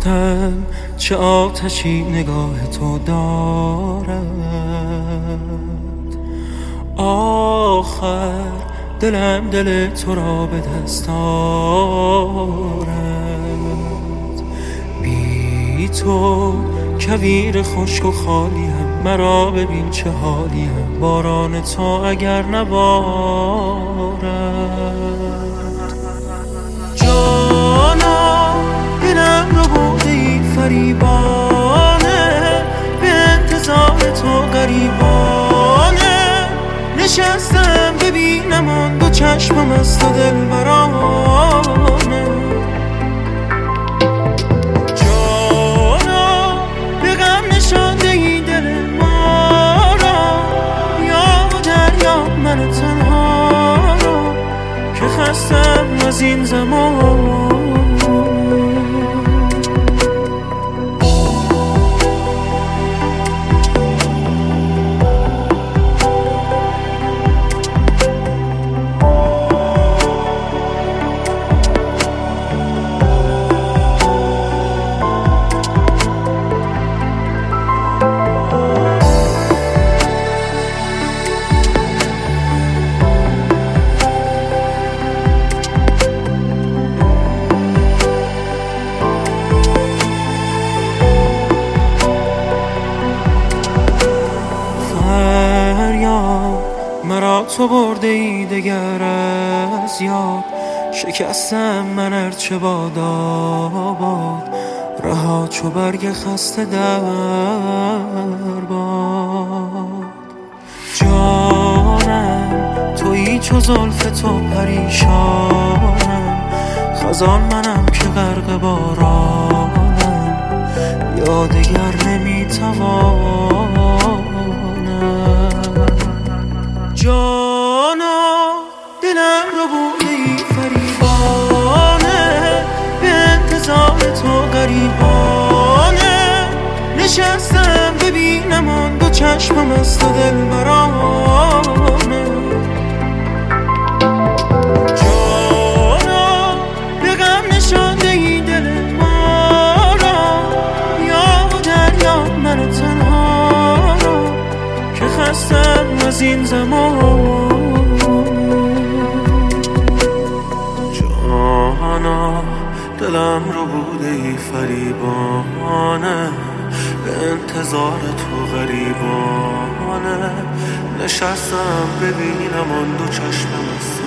گفتم چه آتشی نگاه تو دارد، آخر دلم دل تو را به دست آرد. بی تو کویر خشک و خالیم، مرا ببین چه حالیم، باران تو اگر نبارد. جانا دلم رو بردی فریبانه، به انتظار تو غریبانه نشستم ببینم آن دو چشمم از تو دلبرانه. جانا به غم نشانده ای دل ما را، یا و دریا من تنها را که خستم از این زمان. مرا تو برده ای دگر از یاد، شکستم من ارچه باد آباد، رها چو برگ خسته در باد. جانم تویی چو زلف تو پریشانم، خزان منم که غرق بارانم، یا دگر نمیتوانم. جانا دلم رو بردی فریبانه، به انتظار تو غریبانه نشستم ببینم آن دو چشمم از تو دلبرانه. جانا به غم نشانده ای دل ما را، یا و دریا من تنها را که خستم از این زمان. جانا دلم رو بوده ای فریبانه، به انتظار تو غریبانه نشستم ببینم آن دو چشمم از